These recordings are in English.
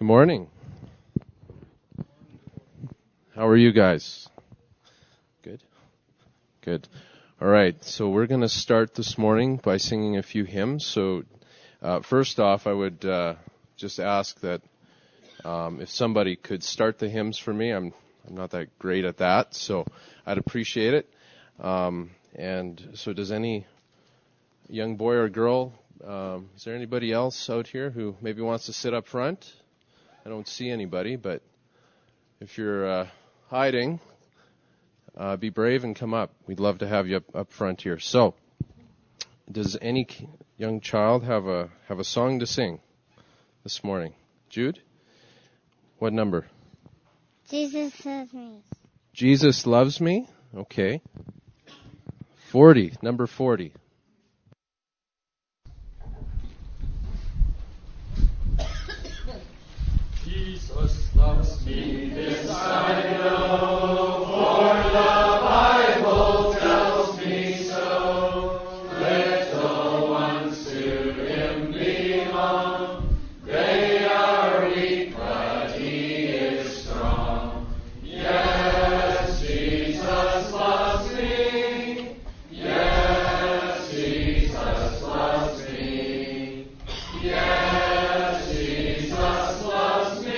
Good morning. How are you guys? Good? Good. All right, so we're going to start this morning by singing a few hymns. So first off, I would just ask that if somebody could start the hymns for me. I'm not that great at that, so I'd appreciate it. And so does any young boy or girl, is there anybody else out here who maybe wants to sit up front? I don't see anybody, but if you're hiding, be brave and come up. We'd love to have you up front here. So, does any young child have a song to sing this morning? Jude? What number? Jesus loves me. Jesus loves me? Okay. 40, number 40. Jesus loves me, this I know, for the Bible tells me so. Little ones to Him belong, they are weak, but He is strong. Yes, Jesus loves me. Yes, Jesus loves me. Yes, Jesus loves me.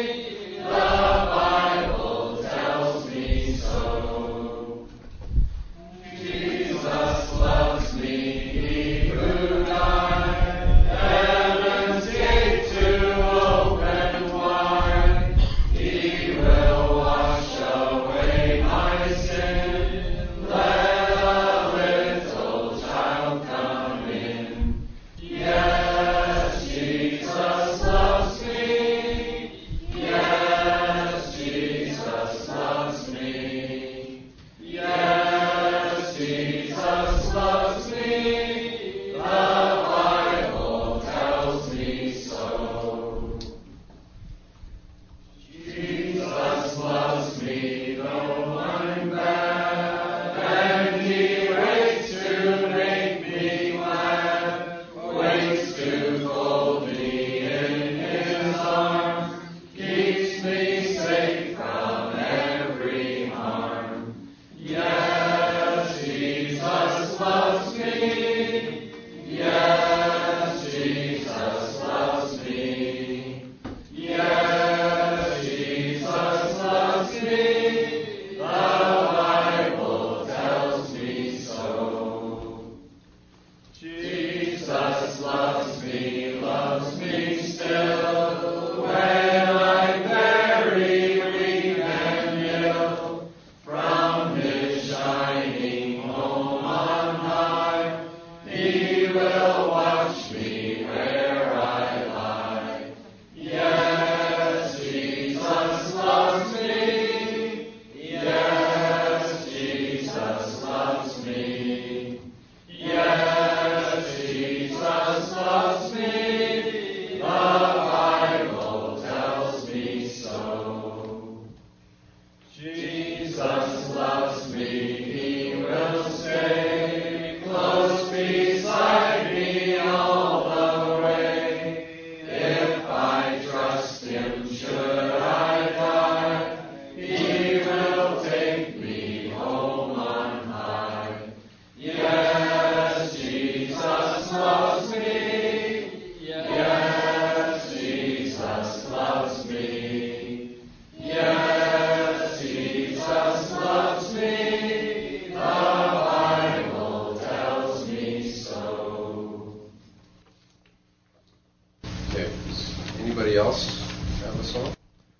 Anybody else have a song?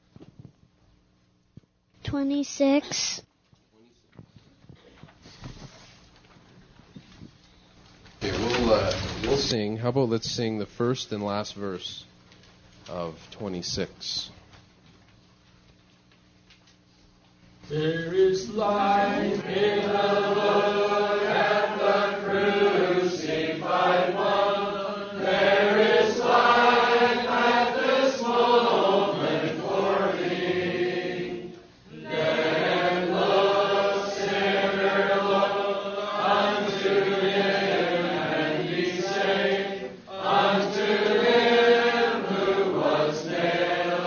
26. Okay, we'll sing. How about let's sing the first and last verse of 26. There is life in the look at the crucified one. There is life at this moment for thee. Then look, sinner, look unto Him and be saved, unto Him who was nailed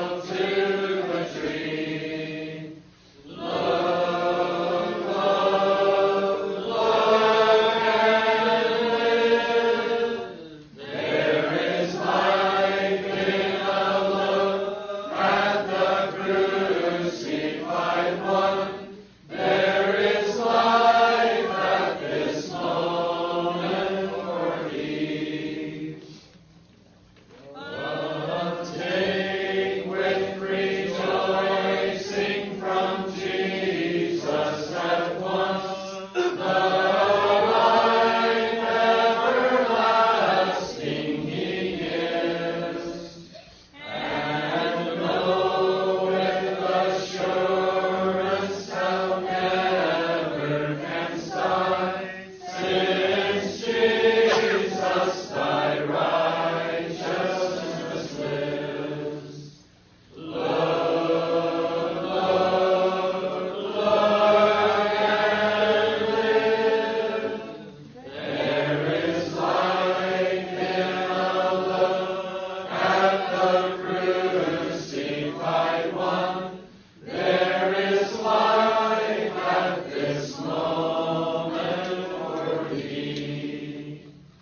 the crucified one. There is life at this moment for thee.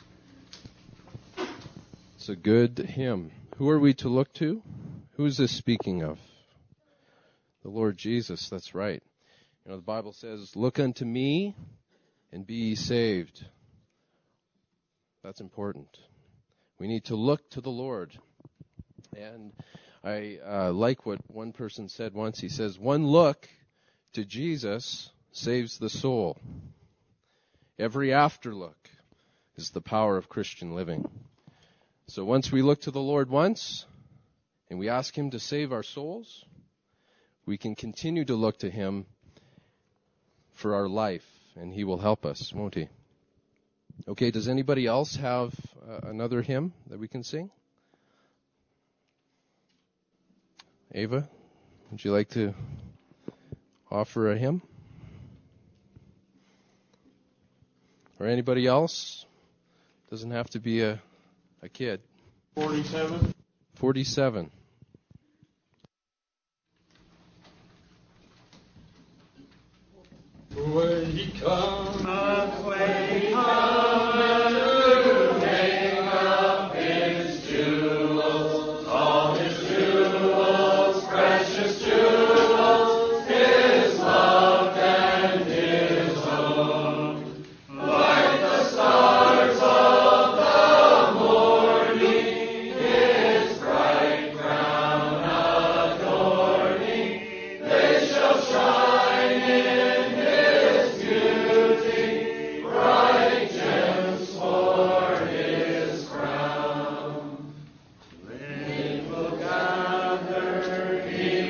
It's a good hymn. Who are we to look to? Who is this speaking of? The Lord Jesus, that's right. You know, the Bible says, look unto me and be ye saved. That's important. We need to look to the Lord. And I like what one person said once. He says, one look to Jesus saves the soul. Every afterlook is the power of Christian living. So once we look to the Lord once, and we ask Him to save our souls, we can continue to look to Him for our life, and He will help us, won't He? Okay, does anybody else have another hymn that we can sing? Ava, would you like to offer a hymn? Or anybody else? Doesn't have to be a kid. 47. 47. When He cometh, when He cometh to hang up His jewels, all His jewels, precious jewels, His love and His own. Like the stars of the morning, His bright crown adorning, they shall shine in His beauty, bright gems for His crown. He will gather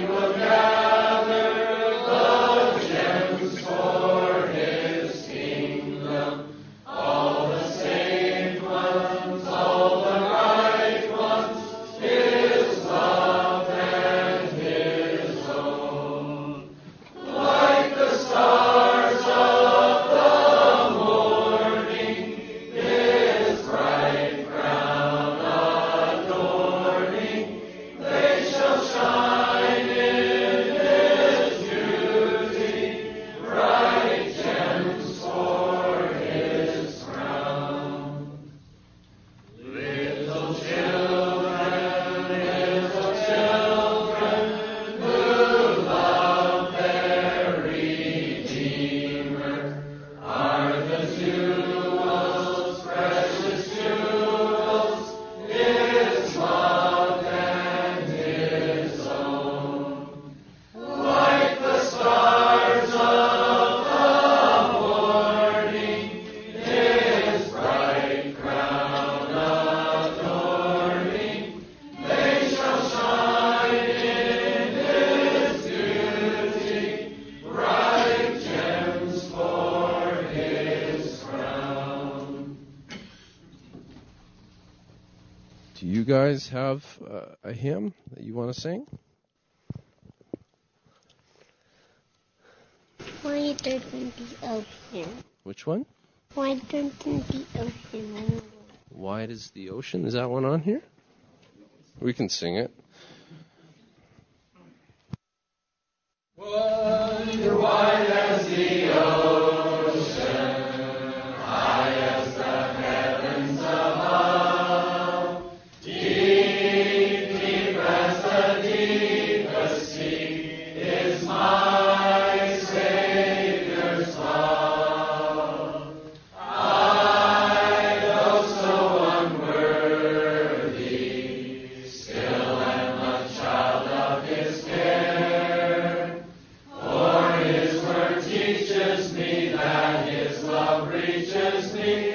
the gems for His kingdom, all the saved ones, all the right ones, His love and His own. Like the stars of the morning, His bright crown adorning, they shall shine in His beauty, bright gems for His crown. Little children, who love their Redeemer, are the jewels, precious jewels, His love and His own. Like the stars of the morning, His bright crown adorning, they shall shine in His beauty, bright gems for His crown. Do you guys have a hymn that you want to sing? Why don't the ocean? Which one? Why don't the ocean? Wide is the Ocean. Is that one on here? We can sing it. Wonder wide as the ocean, high as the heavens above, deep, deep as the deepest sea, is my Savior's love. I, though so unworthy, still am a child of His care. For His word teaches me that His love reaches me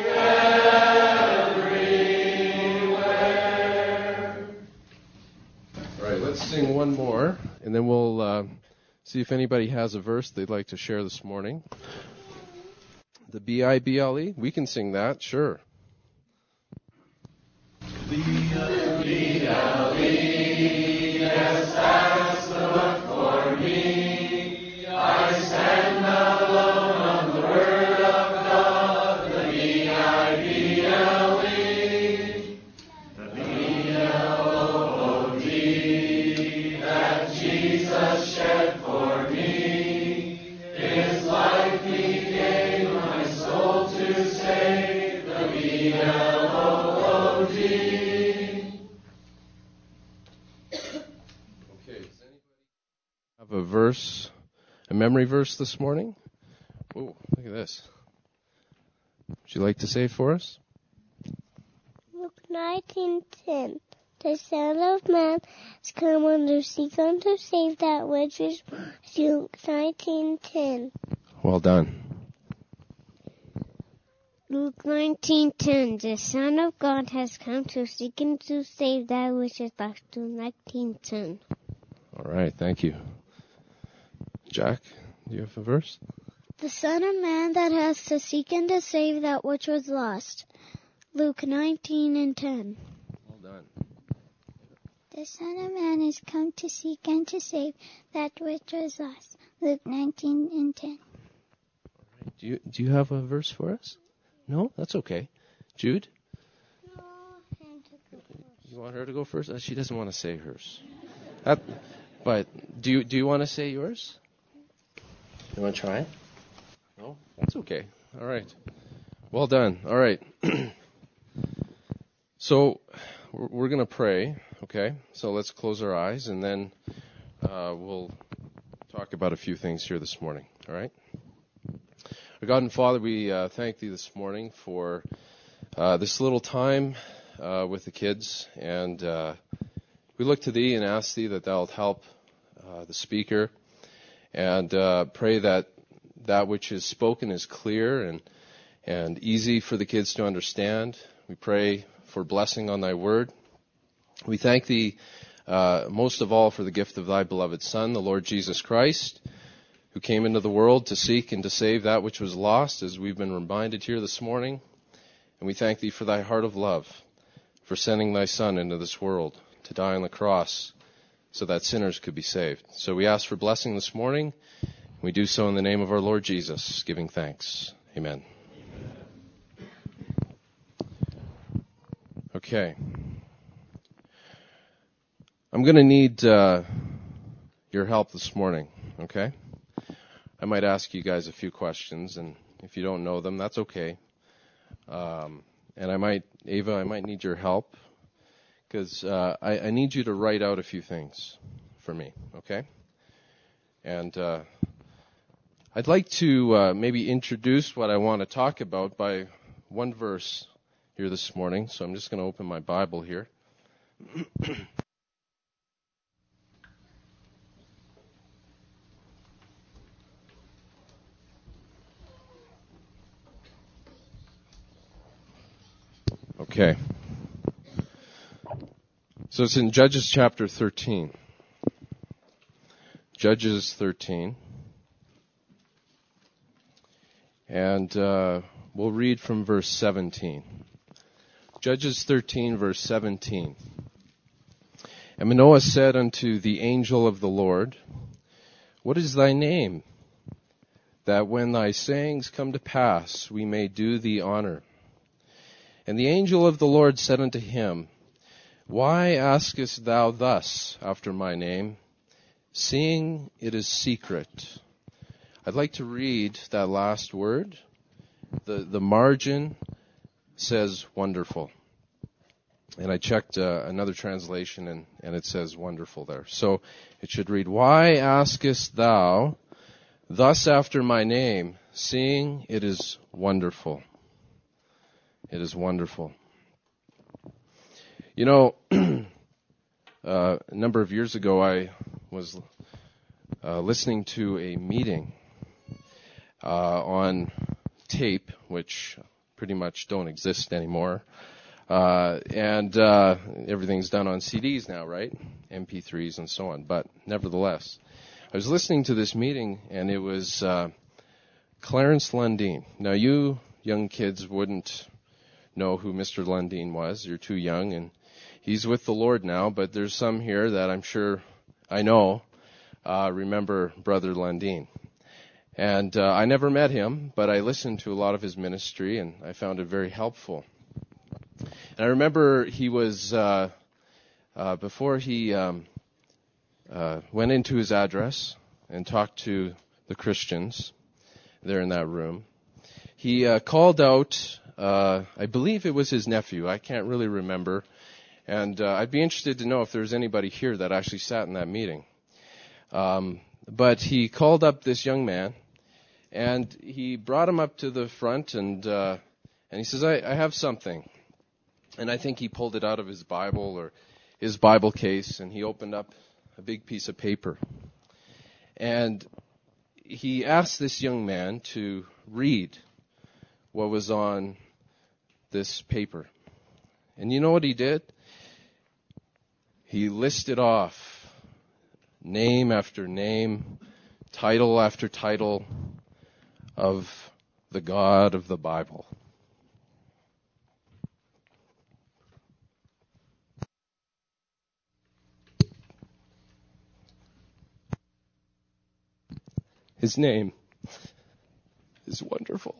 everywhere. All right, let's sing one more, and then we'll see if anybody has a verse they'd like to share this morning. The B-I-B-L-E, we can sing that, sure. Yes, that's the book for me. I stand alone on the Word of God, the B-I-B-L-E. The B-L-O-O have a verse, a memory verse this morning? Oh, look at this. Would you like to say it for us? Luke 19:10. The Son of Man has come on to seek and to save that which is lost. Luke 19:10. Well done. Luke 19:10. The Son of God has come to seek and to save that which is lost. Luke 19:10. All right, thank you. Jack, do you have a verse? The Son of Man that has to seek and to save that which was lost. Luke 19:10. Well done. The Son of Man is come to seek and to save that which was lost. Luke 19:10. Do you have a verse for us? No? That's okay. Jude? No, and to go first. You want her to go first? She doesn't want to say hers. But do you want to say yours? You want to try it? No? That's okay. All right. Well done. All right. So we're going to pray, okay? So let's close our eyes, and then we'll talk about a few things here this morning, all right? Our God and Father, we thank Thee this morning for this little time with the kids, and we look to Thee and ask Thee that Thou wilt help the speaker, and pray that which is spoken is clear and easy for the kids to understand. We pray for blessing on Thy word. We thank Thee most of all for the gift of Thy beloved Son, the Lord Jesus Christ, who came into the world to seek and to save that which was lost, as we've been reminded here this morning. And we thank Thee for Thy heart of love, for sending Thy Son into this world to die on the cross so that sinners could be saved. So we ask for blessing this morning. We do so in the name of our Lord Jesus, giving thanks. Amen. Okay. I'm going to need your help this morning, okay? I might ask you guys a few questions, and if you don't know them, that's okay. And Ava, I might need your help, because I need you to write out a few things for me, okay? And I'd like to maybe introduce what I want to talk about by one verse here this morning. So I'm just going to open my Bible here. Okay. So it's in Judges chapter 13. Judges 13. And we'll read from verse 17. Judges 13, verse 17. And Manoah said unto the angel of the Lord, What is thy name? That when thy sayings come to pass, we may do thee honor. And the angel of the Lord said unto him, Why askest thou thus after my name, seeing it is secret? I'd like to read that last word. The margin says wonderful. And I checked another translation, and it says wonderful there. So it should read, Why askest thou thus after my name, seeing it is wonderful? It is wonderful. You know, a number of years ago, I was listening to a meeting on tape, which pretty much don't exist anymore. And everything's done on CDs now, right? MP3s and so on. But nevertheless, I was listening to this meeting, and it was Clarence Lundeen. Now, you young kids wouldn't know who Mr. Lundeen was. You're too young, and he's with the Lord now. But there's some here that I'm sure I know remember Brother Lundeen. And I never met him, but I listened to a lot of his ministry, and I found it very helpful. And I remember he was, before he went into his address and talked to the Christians there in that room, he called out, I believe it was his nephew. I can't really remember. And I'd be interested to know if there's anybody here that actually sat in that meeting. But he called up this young man, and he brought him up to the front, and he says, I have something. And I think he pulled it out of his Bible or his Bible case, and he opened up a big piece of paper. And he asked this young man to read what was on this paper. And you know what he did? He listed off name after name, title after title of the God of the Bible. His name is wonderful.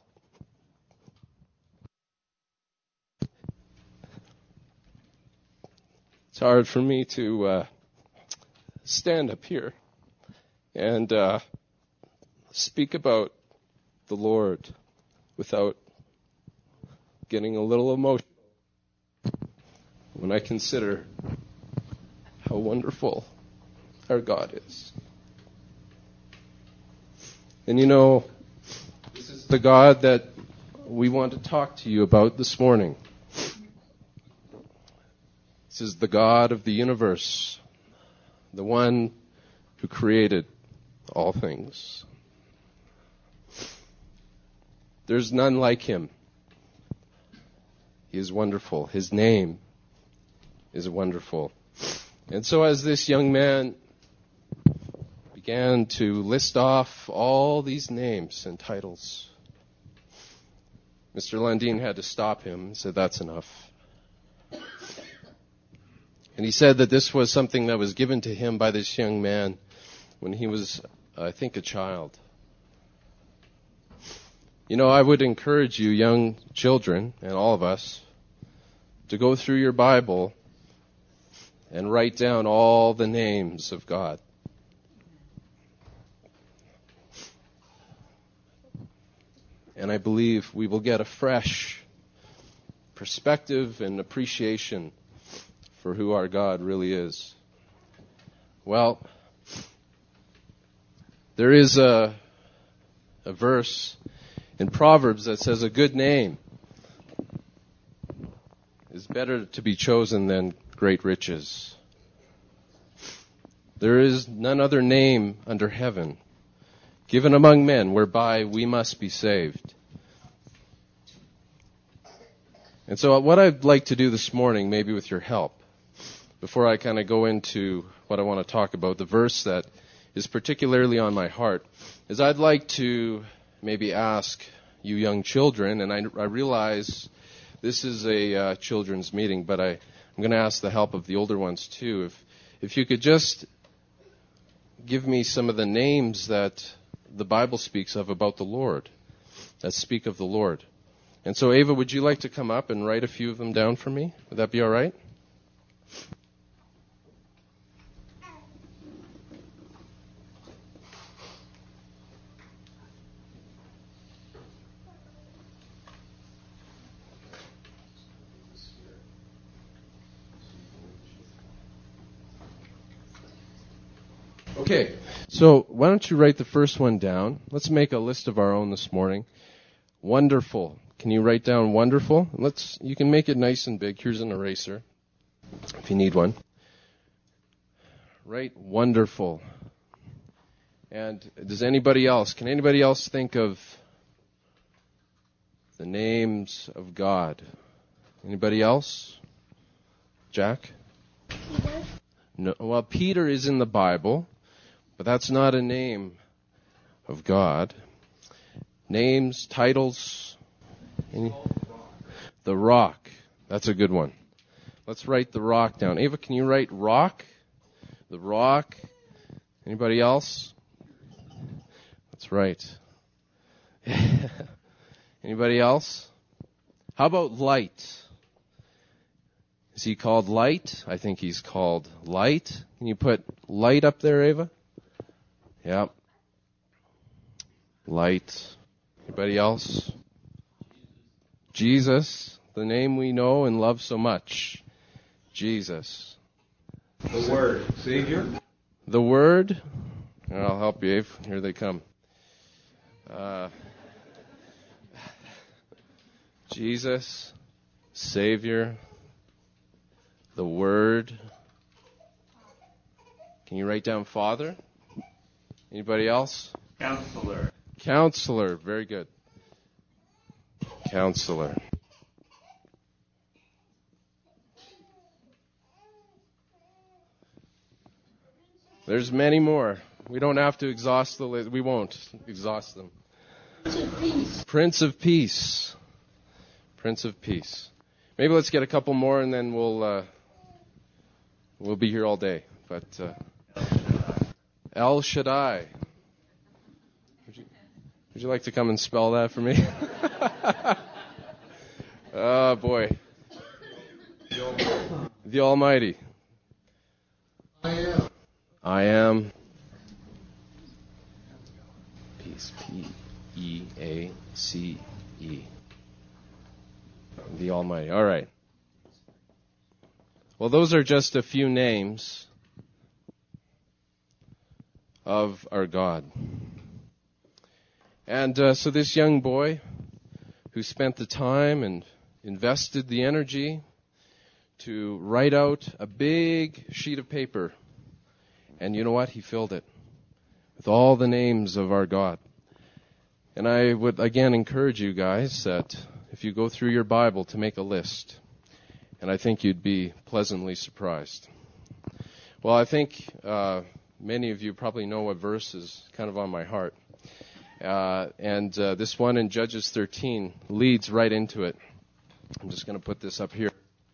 It's hard for me to stand up here and speak about the Lord without getting a little emotional when I consider how wonderful our God is. And you know, this is the God that we want to talk to you about this morning. This is the God of the universe, the one who created all things. There's none like him. He is wonderful. His name is wonderful. And so as this young man began to list off all these names and titles, Mr. Lundin had to stop him and said, that's enough. And he said that this was something that was given to him by this young man when he was, I think, a child. You know, I would encourage you, young children, and all of us, to go through your Bible and write down all the names of God. And I believe we will get a fresh perspective and appreciation for who our God really is. Well, there is a verse in Proverbs that says a good name is better to be chosen than great riches. There is none other name under heaven given among men whereby we must be saved. And so what I'd like to do this morning, maybe with your help, before I kind of go into what I want to talk about, the verse that is particularly on my heart, is I'd like to maybe ask you young children, and I realize this is a children's meeting, but I'm going to ask the help of the older ones too. If you could just give me some of the names that the Bible speaks of about the Lord, that speak of the Lord. And so, Ava, would you like to come up and write a few of them down for me? Would that be all right? Okay, so why don't you write the first one down? Let's make a list of our own this morning. Wonderful. Can you write down wonderful? You can make it nice and big. Here's an eraser if you need one. Write wonderful. And can anybody else think of the names of God? Anybody else? Jack? Peter. No. Well, Peter is in the Bible, but that's not a name of God. Names, titles. The Rock. That's a good one. Let's write the Rock down. Ava, can you write rock? The Rock. Anybody else? That's right. Anybody else? How about light? Is he called light? I think he's called light. Can you put light up there, Ava? Yep. Light. Anybody else? Jesus, the name we know and love so much. Jesus. The Word. Savior. The Word. I'll help you, Eve. Here they come. Jesus, Savior, the Word. Can you write down Father? Anybody else? Counselor. Counselor. Very good. Counselor. There's many more. We don't have to exhaust the list. We won't exhaust them. Prince of Peace. Prince of Peace. Maybe let's get a couple more and then we'll be here all day. But El Shaddai. Would you like to come and spell that for me? Oh boy. The Almighty. I am. Peace. P-E-A-C-E. The Almighty. All right. Well, those are just a few names of our God. And so this young boy who spent the time and invested the energy to write out a big sheet of paper, and you know what? He filled it with all the names of our God. And I would again encourage you guys that if you go through your Bible to make a list, and I think you'd be pleasantly surprised. Well, I think many of you probably know what verse is kind of on my heart. And this one in Judges 13 leads right into it. I'm just going to put this up here.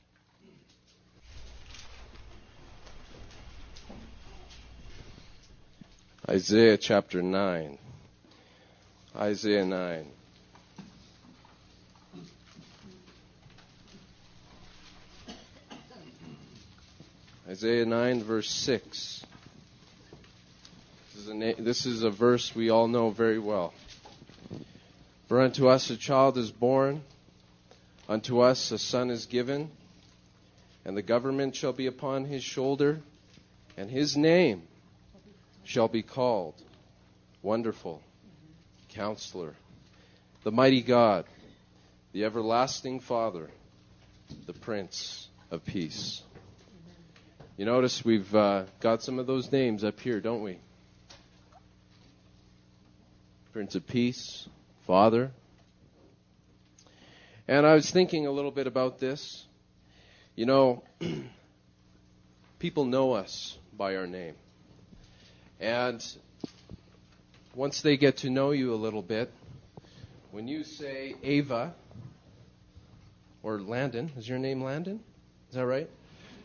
Isaiah chapter 9. Isaiah 9. Isaiah 9 verse 6. This is a verse we all know very well. For unto us a child is born, unto us a son is given, and the government shall be upon his shoulder, and his name shall be called Wonderful, Counselor, the Mighty God, the Everlasting Father, the Prince of Peace. You notice we've got some of those names up here, don't we? Prince of Peace, Father. And I was thinking a little bit about this. You know, people know us by our name. And once they get to know you a little bit, when you say Ava, or Landon, is your name Landon? Is that right?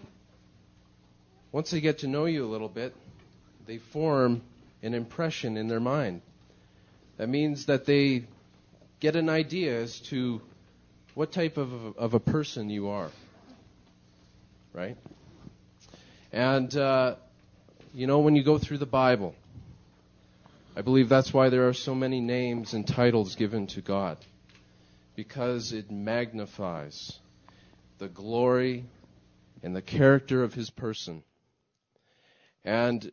Once they get to know you a little bit, they form an impression in their mind. That means that they get an idea as to what type of a person you are. Right? And, you know, when you go through the Bible, I believe that's why there are so many names and titles given to God. Because it magnifies the glory and the character of His person. And,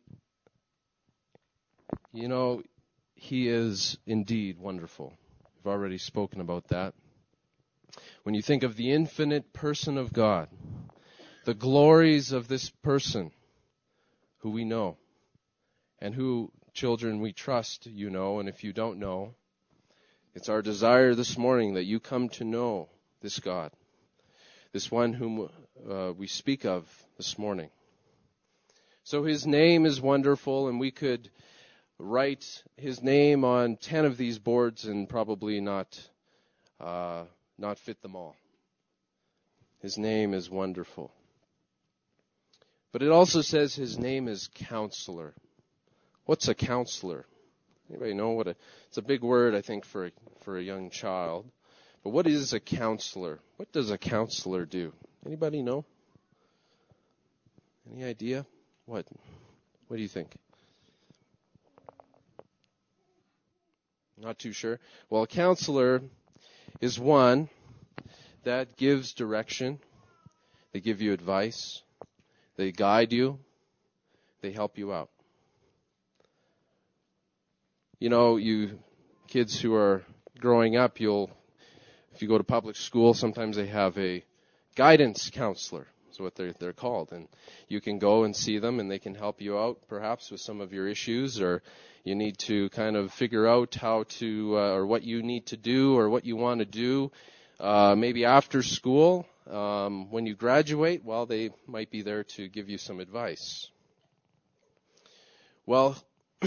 you know, He is indeed wonderful. We've already spoken about that. When you think of the infinite person of God, the glories of this person who we know, and who, children, we trust you know, and if you don't know, it's our desire this morning that you come to know this God, this one whom we speak of this morning. So His name is wonderful, and we could write His name on 10 of these boards and probably not fit them all. His name is wonderful. But it also says His name is Counselor. What's a counselor? Anybody know what it's a big word, I think, for a young child. But what is a counselor? What does a counselor do? Anybody know? Any idea? What do you think? Not too sure. Well, a counselor is one that gives direction. They give you advice. They guide you. They help you out. You kids who are growing up, if you go to public school, sometimes they have a guidance counselor. Is what they're called, and you can go and see them, and they can help you out perhaps with some of your issues, or you need to kind of figure out how to or what you need to do or what you want to do. Maybe after school, when you graduate, well, they might be there to give you some advice. Well,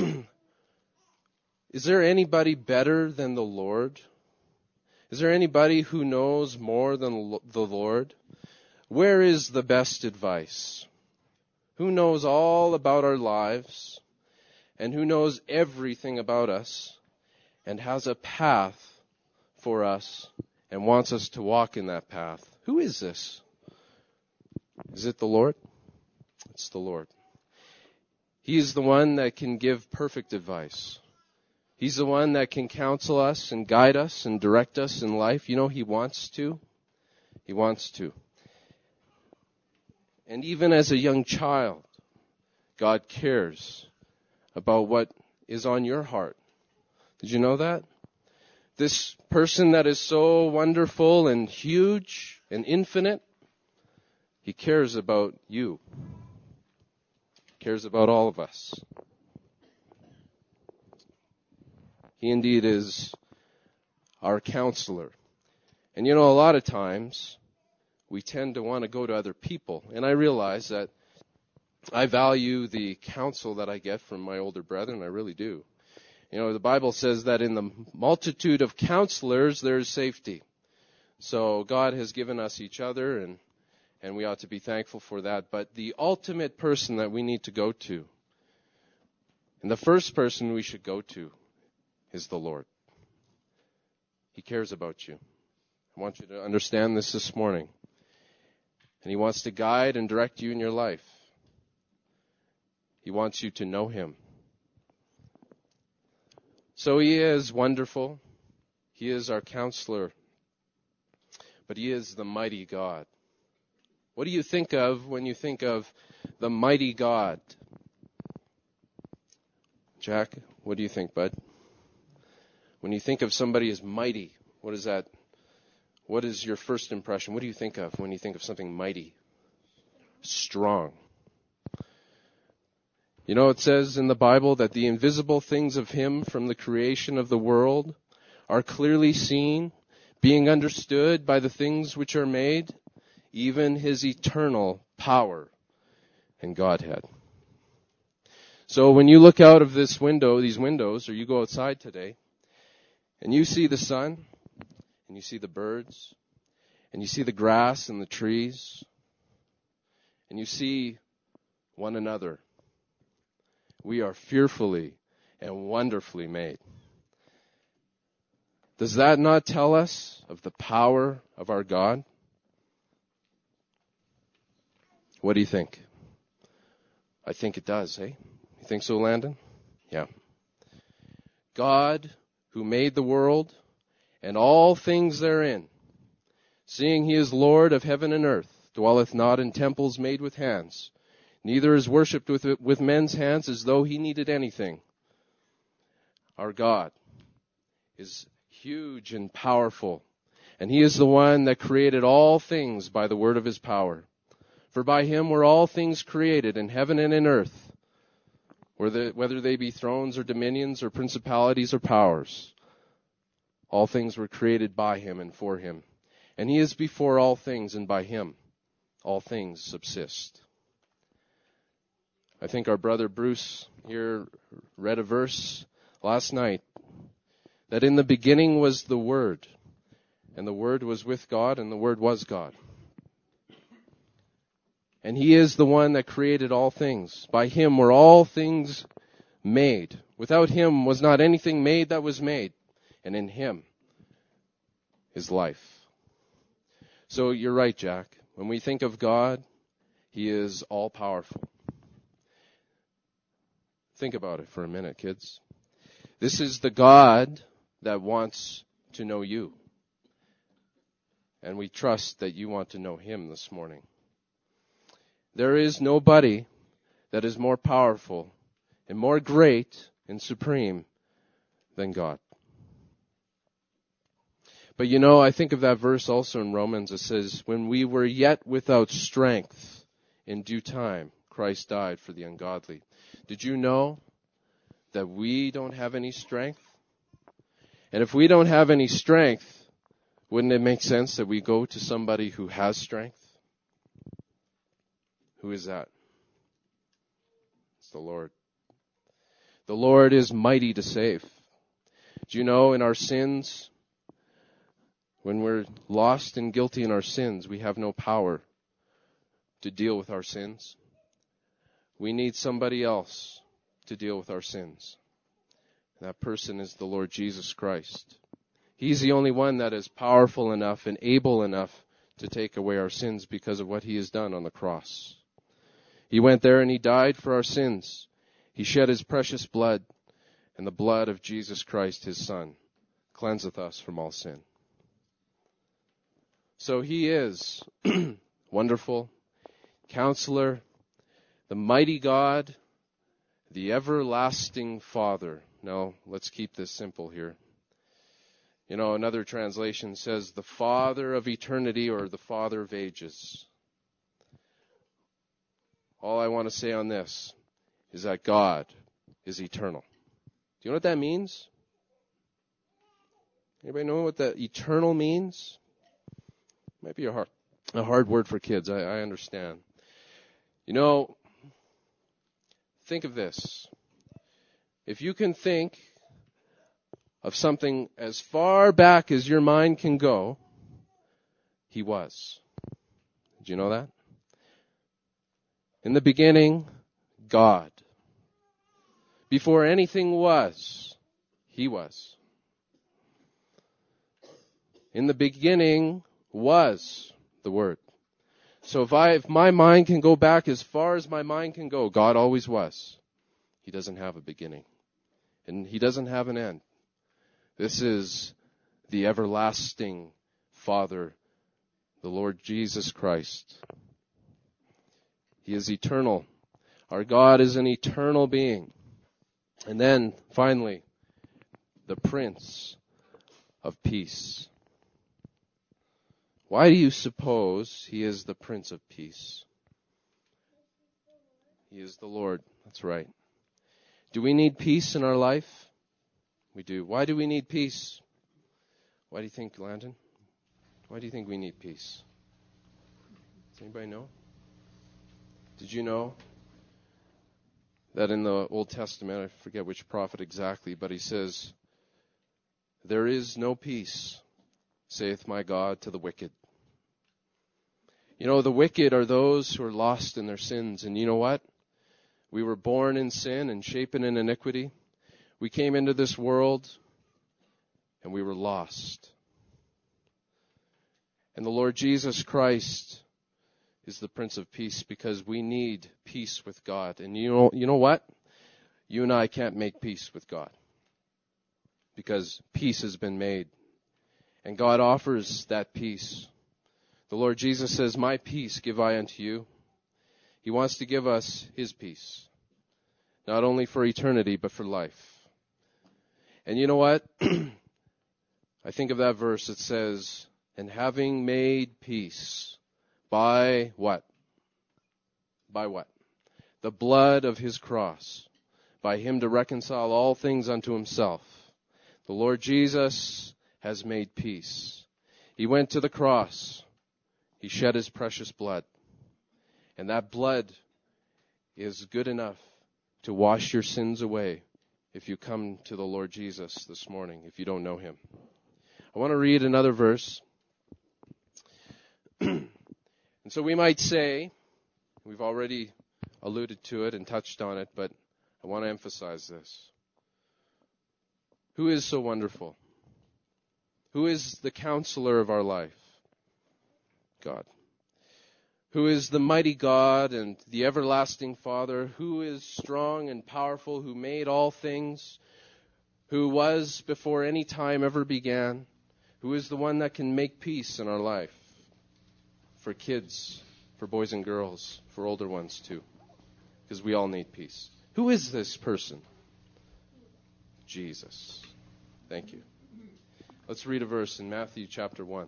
is there anybody better than the Lord? Is there anybody who knows more than the Lord? Where is the best advice? Who knows all about our lives and who knows everything about us and has a path for us and wants us to walk in that path? Who is this? Is it the Lord? It's the Lord. He is the one that can give perfect advice. He's the one that can counsel us and guide us and direct us in life. He wants to. He wants to. And even as a young child, God cares about what is on your heart. Did you know that? This person that is so wonderful and huge and infinite, He cares about you. He cares about all of us. He indeed is our counselor. And a lot of times, we tend to want to go to other people. And I realize that I value the counsel that I get from my older brethren. I really do. The Bible says that in the multitude of counselors, there is safety. So God has given us each other, and we ought to be thankful for that. But the ultimate person that we need to go to, and the first person we should go to, is the Lord. He cares about you. I want you to understand this morning. And He wants to guide and direct you in your life. He wants you to know Him. So He is wonderful. He is our counselor. But He is the mighty God. What do you think of when you think of the mighty God? Jack, what do you think, bud? When you think of somebody as mighty, what is that? What is your first impression? What do you think of when you think of something mighty? Strong. It says in the Bible that the invisible things of Him from the creation of the world are clearly seen, being understood by the things which are made, even His eternal power and Godhead. So when you look out of these windows, or you go outside today, and you see the sun, and you see the birds, and you see the grass and the trees, and you see one another. We are fearfully and wonderfully made. Does that not tell us of the power of our God? What do you think? I think it does, eh? You think so, Landon? Yeah. God, who made the world and all things therein, seeing He is Lord of heaven and earth, dwelleth not in temples made with hands, neither is worshipped with men's hands as though He needed anything. Our God is huge and powerful, and He is the one that created all things by the word of His power. For by Him were all things created in heaven and in earth, whether they be thrones or dominions or principalities or powers. All things were created by Him and for Him. And He is before all things, and by Him all things subsist. I think our brother Bruce here read a verse last night, that in the beginning was the Word, and the Word was with God, and the Word was God. And He is the one that created all things. By Him were all things made. Without Him was not anything made that was made. And in Him is life. So you're right, Jack. When we think of God, He is all-powerful. Think about it for a minute, kids. This is the God that wants to know you. And we trust that you want to know Him this morning. There is nobody that is more powerful and more great and supreme than God. But you know, I think of that verse also in Romans. It says, when we were yet without strength, in due time, Christ died for the ungodly. Did you know that we don't have any strength? And if we don't have any strength, wouldn't it make sense that we go to somebody who has strength? Who is that? It's the Lord. The Lord is mighty to save. Do you know, in our sins, when we're lost and guilty in our sins, we have no power to deal with our sins. We need somebody else to deal with our sins. And that person is the Lord Jesus Christ. He's the only one that is powerful enough and able enough to take away our sins because of what he has done on the cross. He went there and he died for our sins. He shed his precious blood, and the blood of Jesus Christ, his Son, cleanseth us from all sin. So he is wonderful, Counselor, the mighty God, the everlasting Father. Now, let's keep this simple here. You know, another translation says the Father of eternity, or the Father of ages. All I want to say on this is that God is eternal. Do you know what that means? Anybody know what that eternal means? Might be a hard word for kids, I understand. You know, think of this. If you can think of something as far back as your mind can go, he was. Did you know that? In the beginning, God. Before anything was, he was. In the beginning was the Word. So if my mind can go back as far as my mind can go, God always was. He doesn't have a beginning. And he doesn't have an end. This is the everlasting Father, the Lord Jesus Christ. He is eternal. Our God is an eternal being. And then, finally, the Prince of Peace. Why do you suppose he is the Prince of Peace? He is the Lord. That's right. Do we need peace in our life? We do. Why do we need peace? Why do you think, Landon? Why do you think we need peace? Does anybody know? Did you know that in the Old Testament, I forget which prophet exactly, but he says, there is no peace, saith my God, to the wicked. You know, the wicked are those who are lost in their sins. And you know what? We were born in sin and shapen in iniquity. We came into this world and we were lost. And the Lord Jesus Christ is the Prince of Peace because we need peace with God. And you know what? You and I can't make peace with God because peace has been made. And God offers that peace. The Lord Jesus says, my peace give I unto you. He wants to give us his peace, not only for eternity, but for life. And you know what? I think of that verse that says, and having made peace by what? By what? The blood of his cross. By him to reconcile all things unto himself. The Lord Jesus has made peace. He went to the cross. He shed his precious blood. And that blood is good enough to wash your sins away if you come to the Lord Jesus this morning, if you don't know him. I want to read another verse. And so we might say, we've already alluded to it and touched on it, but I want to emphasize this. Who is so wonderful? Who is the counselor of our life? God. Who is the mighty God and the everlasting Father? Who is strong and powerful, who made all things, who was before any time ever began, who is the one that can make peace in our life for kids, for boys and girls, for older ones too, because we all need peace. Who is this person? Jesus. Thank you. Let's read a verse in Matthew chapter 1.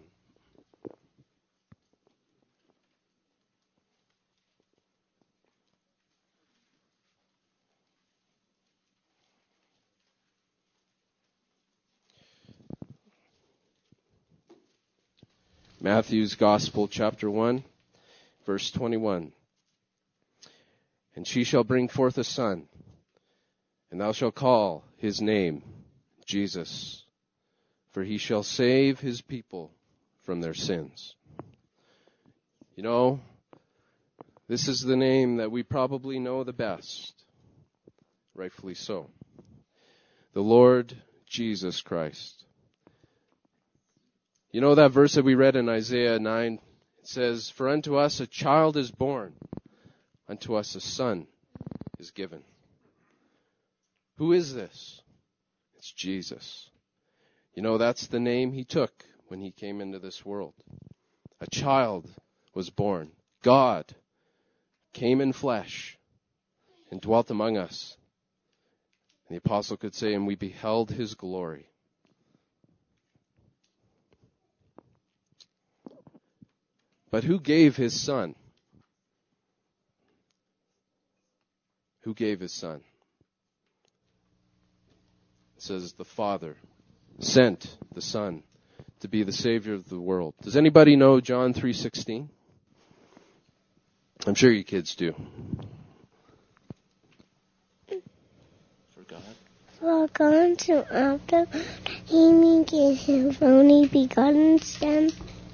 Matthew's Gospel, chapter 1, verse 21. And she shall bring forth a son, and thou shalt call his name Jesus, for he shall save his people from their sins. You know, this is the name that we probably know the best, rightfully so. The Lord Jesus Christ. You know that verse that we read in Isaiah 9? It says, "For unto us a child is born, unto us a son is given." Who is this? It's Jesus. You know, that's the name he took when he came into this world. A child was born. God came in flesh and dwelt among us. And the apostle could say, and we beheld his glory. But who gave his son? Who gave his son? It says the Father sent the Son to be the Savior of the world. Does anybody know John 3:16? I'm sure you kids do. For God. For God so after he gave his only begotten Son,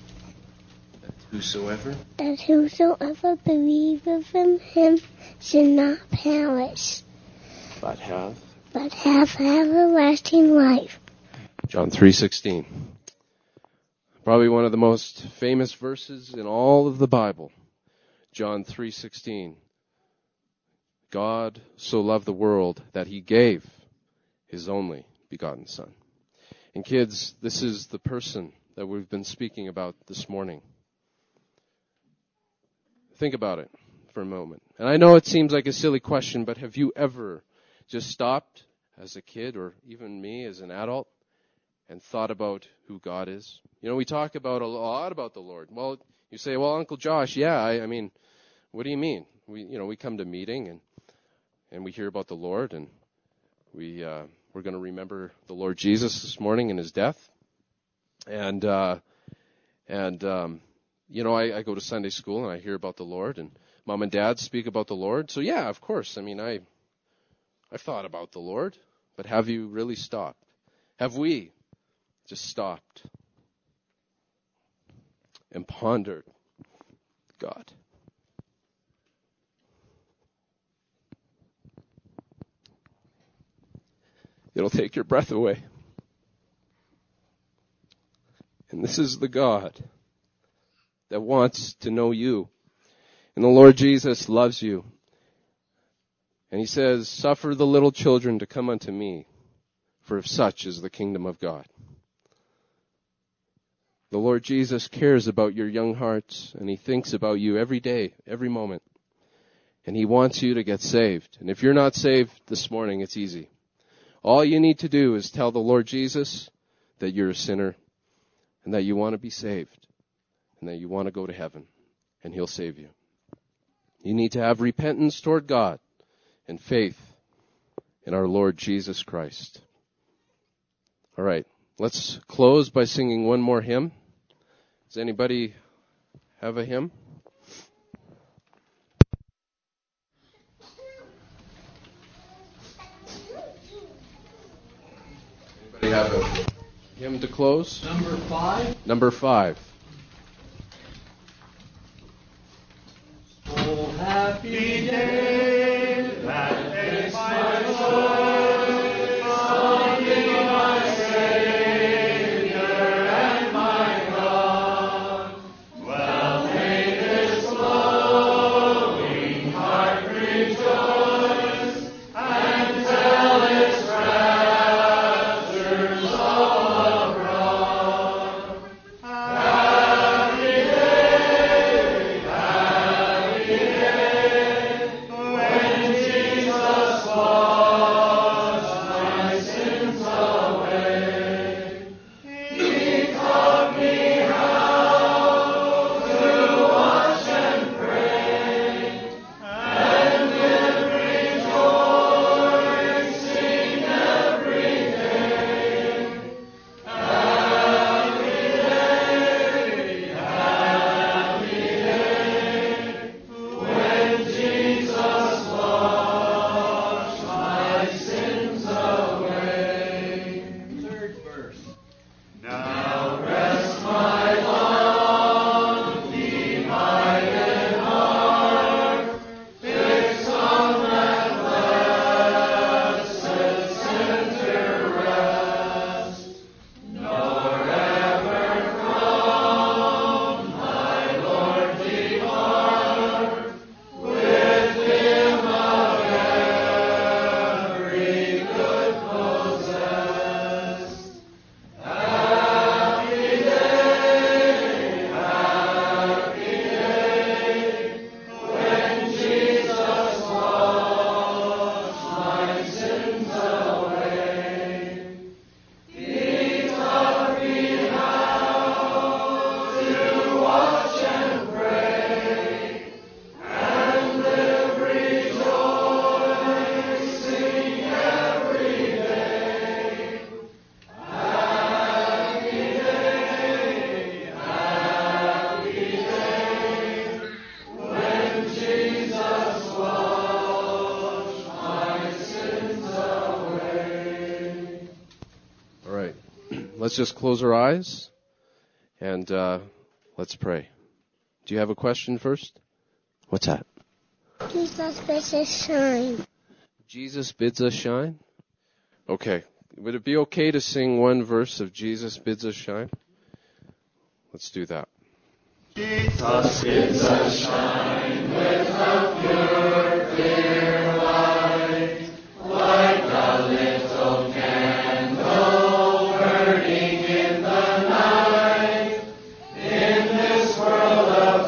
that whosoever believeth in him should not perish, but have everlasting life. John 3:16. Probably one of the most famous verses in all of the Bible. John 3:16. God so loved the world that he gave his only begotten Son. And kids, this is the person that we've been speaking about this morning. Think about it for a moment. And I know it seems like a silly question, but have you ever just stopped as a kid, or even me as an adult, and thought about who God is? You know, we talk about a lot about the Lord. Well, you say, well, Uncle Josh, yeah, I mean, what do you mean? We come to meeting and we hear about the Lord, and we're going to remember the Lord Jesus this morning and his death. And I go to Sunday school and I hear about the Lord, and Mom and Dad speak about the Lord. So yeah, of course. I mean, I've thought about the Lord, but have you really stopped? Have we just stopped and pondered God? It'll take your breath away. And this is the God that wants to know you. And the Lord Jesus loves you. And he says, "Suffer the little children to come unto me, for of such is the kingdom of God." The Lord Jesus cares about your young hearts, and he thinks about you every day, every moment. And he wants you to get saved. And if you're not saved this morning, it's easy. All you need to do is tell the Lord Jesus that you're a sinner and that you want to be saved and that you want to go to heaven, and he'll save you. You need to have repentance toward God and faith in our Lord Jesus Christ. All right, let's close by singing one more hymn. Does anybody have a hymn? Anybody have a hymn to close? Number 5. Number 5. Oh, happy day that makes my joy, sounding my Savior and my God. Well, may this glowing heart rejoice and tell its raptures all abroad. Let's just close our eyes and let's pray. Do you have a question first? What's that? Jesus bids us shine. Jesus bids us shine? Okay. Would it be okay to sing one verse of Jesus bids us shine? Let's do that. Jesus bids us shine with a pure, clear light, like a little candle burning in the night. In this world of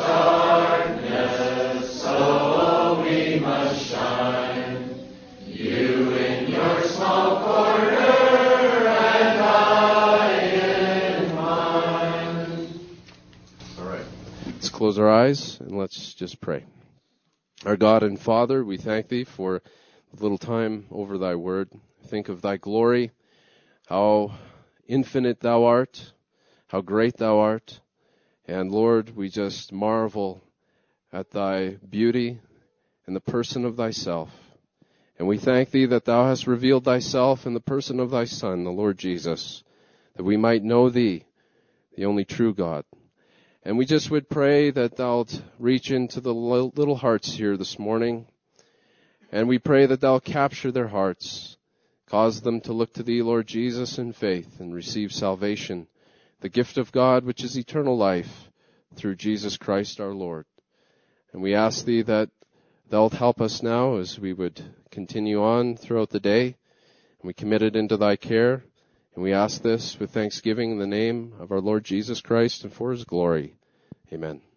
darkness, so we must shine. You in your small corner, and I in mine. All right. Let's close our eyes and let's just pray. Our God and Father, we thank Thee for a little time over Thy Word. Think of Thy glory, how infinite Thou art, how great Thou art. And Lord, we just marvel at Thy beauty and the person of Thyself. And we thank Thee that Thou hast revealed Thyself in the person of Thy Son, the Lord Jesus, that we might know Thee, the only true God. And we just would pray that Thou'lt reach into the little hearts here this morning. And we pray that Thou'll capture their hearts, cause them to look to Thee, Lord Jesus, in faith and receive salvation, the gift of God, which is eternal life, through Jesus Christ our Lord. And we ask Thee that Thou'lt help us now as we would continue on throughout the day. And we commit it into Thy care. And we ask this with thanksgiving in the name of our Lord Jesus Christ and for His glory. Amen.